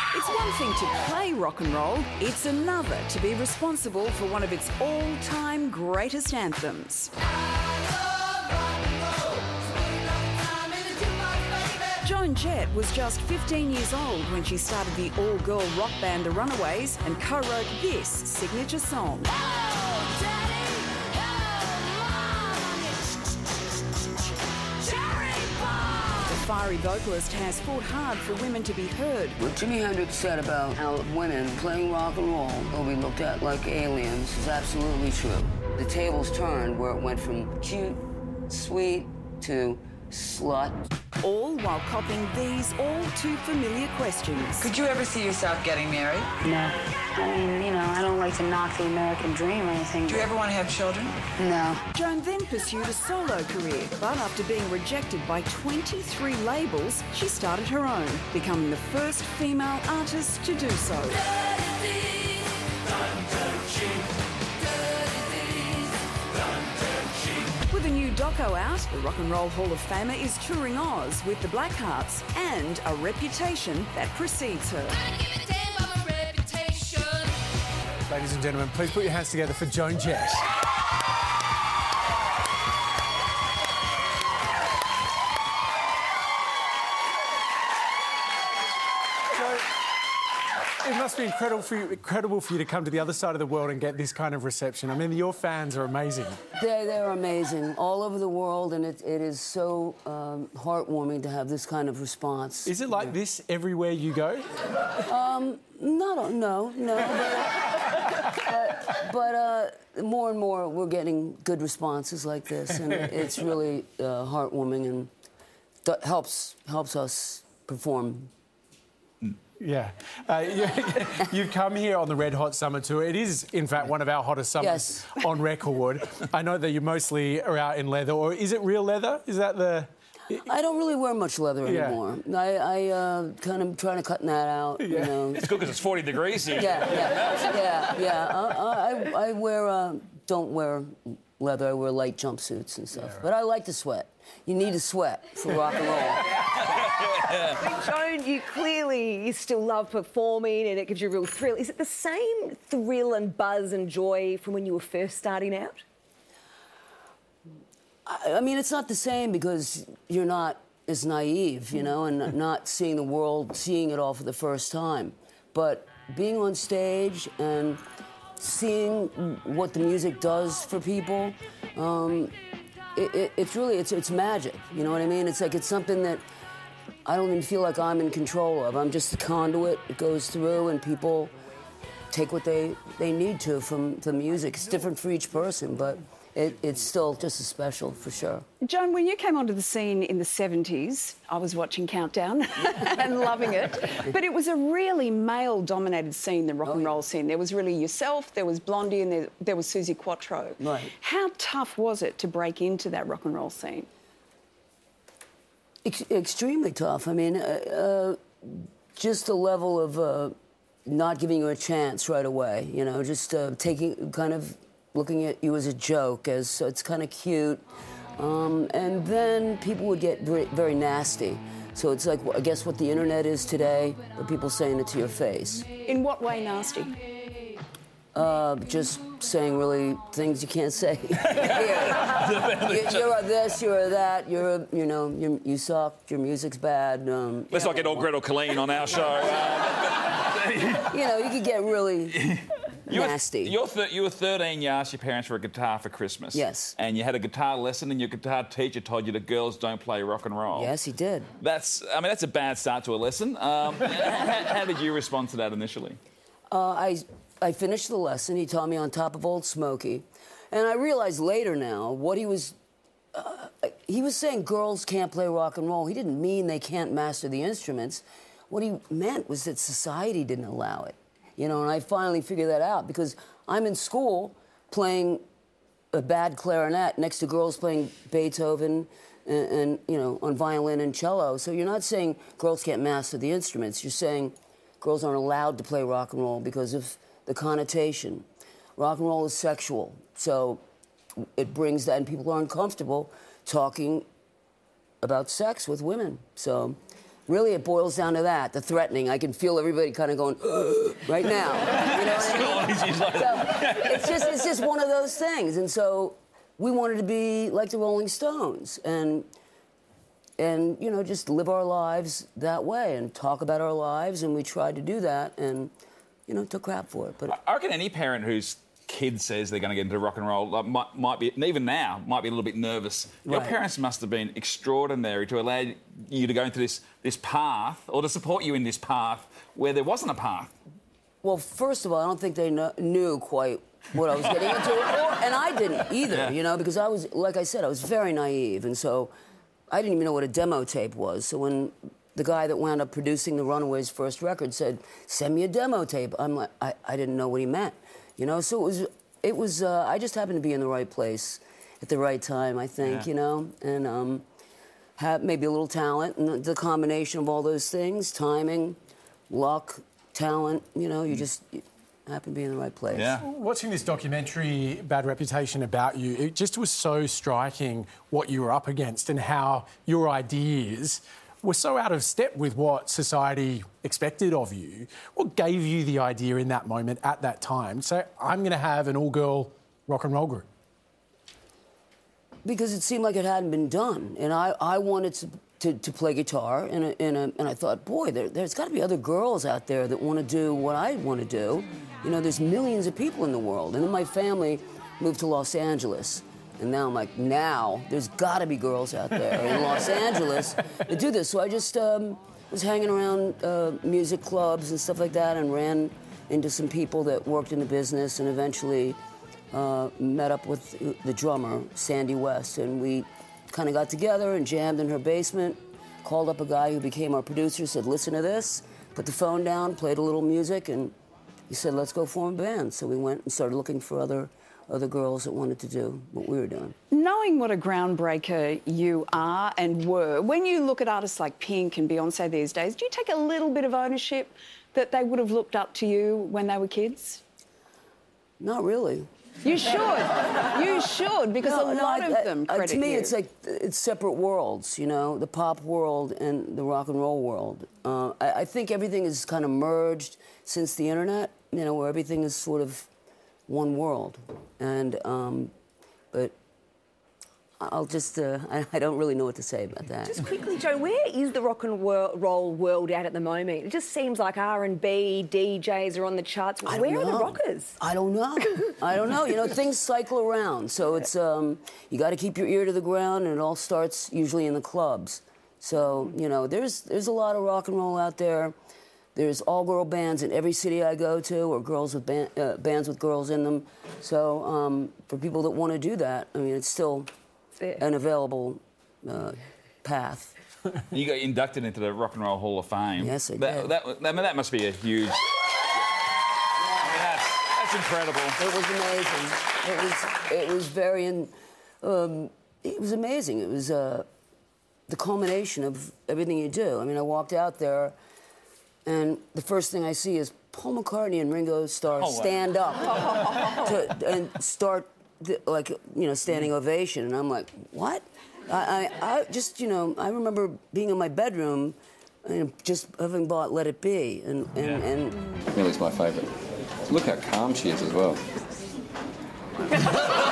It's one thing to play rock and roll, it's another to be responsible for one of its all-time greatest anthems. Joan Jett was just 15 years old when she started the all-girl rock band The Runaways and co-wrote this signature song. The fiery vocalist has fought hard for women to be heard. What Jimi Hendrix said about how women playing rock and roll will be looked at like aliens is absolutely true. The tables turned where it went from cute, sweet, to slut. All while copying these all-too-familiar questions. Could you ever see yourself getting married? No. I mean, you know, I don't like to knock the American dream or anything. Do you ever want to have children? No. Joan then pursued a solo career, but after being rejected by 23 labels, she started her own, becoming the first female artist to do so. With a new doco out, the Rock and Roll Hall of Famer is touring Oz with the Blackhearts and a reputation that precedes her. Ladies and gentlemen, please put your hands together for Joan Jett. It must be incredible for you to come to the other side of the world and get this kind of reception. I mean, your fans are amazing. They're amazing all over the world, and it is so heartwarming to have this kind of response. Is it like this everywhere you go? No, but more and more we're getting good responses like this, and it's really heartwarming and helps us perform. Yeah. You've come here on the Red Hot Summer Tour. It is, in fact, one of our hottest summers on record. I know that you mostly are out in leather, or is it real leather? Is that the... I don't really wear much leather anymore. I kind of trying to cut that out, you know. It's good because it's 40 degrees here. I don't wear leather. I wear light jumpsuits and stuff. But I like to sweat. You need to sweat for rock and roll. Joan, you still love performing and it gives you a real thrill. Is it the same thrill and buzz and joy from when you were first starting out? I mean, it's not the same because you're not as naive, you know, and not seeing the world, seeing it all for the first time. But being on stage and seeing what the music does for people, it's magic, you know what I mean? It's like, it's something that I don't even feel like I'm in control of. I'm just the conduit. It goes through and people take what they need to from the music. It's different for each person, but it's still just as special, for sure. Joan, when you came onto the scene in the 70s, I was watching Countdown and loving it, but it was a really male-dominated scene, the rock and roll scene. There was really yourself, there was Blondie, and there was Suzi Quatro. Right. How tough was it to break into that rock and roll scene? Extremely tough. I mean, just the level of not giving you a chance right away, you know, just looking at you as a joke, so it's kind of cute. And then people would get very, very nasty. So it's like, I guess, what the internet is today, but people saying it to your face. In what way nasty? Just saying really things you can't say. You're a this, you're a that, you suck, your music's bad. Let's not get all Gretel Colleen on our show. You know, you could get really... nasty. You were 13, you asked your parents for a guitar for Christmas. Yes. And you had a guitar lesson and your guitar teacher told you that girls don't play rock and roll. Yes, he did. That's a bad start to a lesson. How did you respond to that initially? I finished the lesson. He taught me On Top of Old Smoky. And I realized later now what he was saying girls can't play rock and roll. He didn't mean they can't master the instruments. What he meant was that society didn't allow it. You know, and I finally figured that out because I'm in school playing a bad clarinet next to girls playing Beethoven and you know, on violin and cello. So you're not saying girls can't master the instruments. You're saying girls aren't allowed to play rock and roll because of the connotation. Rock and roll is sexual, so it brings that, and people are uncomfortable talking about sex with women. So really, it boils down to that, the threatening. I can feel everybody kind of going, right now. You know what I mean? So it's just one of those things. And so we wanted to be like the Rolling Stones and you know, just live our lives that way and talk about our lives. And we tried to do that and, you know, took crap for it. But I reckon any parent whose kid says they're going to get into rock and roll might be, and even now, might be a little bit nervous. Your Right. parents must have been extraordinary to allow you to go into this path, or to support you in this path where there wasn't a path. well, first of all, I don't think they knew quite what I was getting into, and I didn't either, you know, because I was, like I said, I was very naive, and so I didn't even know what a demo tape was. So when the guy that wound up producing the Runaways' first record said, "Send me a demo tape," I'm like, I didn't know what he meant, you know. So it was. I just happened to be in the right place at the right time, I think, you know, and have maybe a little talent, and the combination of all those things, timing, luck, talent, you know, you happen to be in the right place. Yeah. Watching this documentary, Bad Reputation, about you, it just was so striking what you were up against and how your ideas were so out of step with what society expected of you. What gave you the idea in that moment, at that time? So I'm going to have an all-girl rock and roll group. Because it seemed like it hadn't been done, and I wanted to play guitar, and I thought, boy, there's got to be other girls out there that want to do what I want to do. You know, there's millions of people in the world. And then my family moved to Los Angeles, and now I'm like, there's got to be girls out there in Los Angeles that do this. So I just was hanging around music clubs and stuff like that, and ran into some people that worked in the business, and eventually met up with the drummer, Sandy West, and we kind of got together and jammed in her basement, called up a guy who became our producer, said, listen to this, put the phone down, played a little music, and he said, let's go form a band. So we went and started looking for other girls that wanted to do what we were doing. Knowing what a groundbreaker you are and were, when you look at artists like Pink and Beyonce these days, do you take a little bit of ownership that they would have looked up to you when they were kids? Not really. You should. You should, because a lot of them credit to me, you. it's like it's separate worlds, you know, the pop world and the rock and roll world. I think everything is kind of merged since the internet, you know, where everything is sort of one world. And, but I'll just, I don't really know what to say about that. Just quickly, Joe, where is the rock and roll world at the moment? It just seems like R&B, DJs are on the charts. Where are the rockers? I don't know. I don't know. You know, things cycle around. So it's, you got to keep your ear to the ground, and it all starts usually in the clubs. So, you know, there's a lot of rock and roll out there. There's all-girl bands in every city I go to, or girls with bands with girls in them. So for people that want to do that, I mean, it's still an available path. You got inducted into the Rock and Roll Hall of Fame. Yes, I did. That must be a huge... I mean, that's incredible. It was amazing. It was very... it was amazing. It was the culmination of everything you do. I mean, I walked out there, and the first thing I see is Paul McCartney and Ringo Starr stand up and start... like, you know, standing ovation, and I'm like, what? I just, you know, I remember being in my bedroom and just having bought Let It Be, and Millie's my favourite. Look how calm she is as well.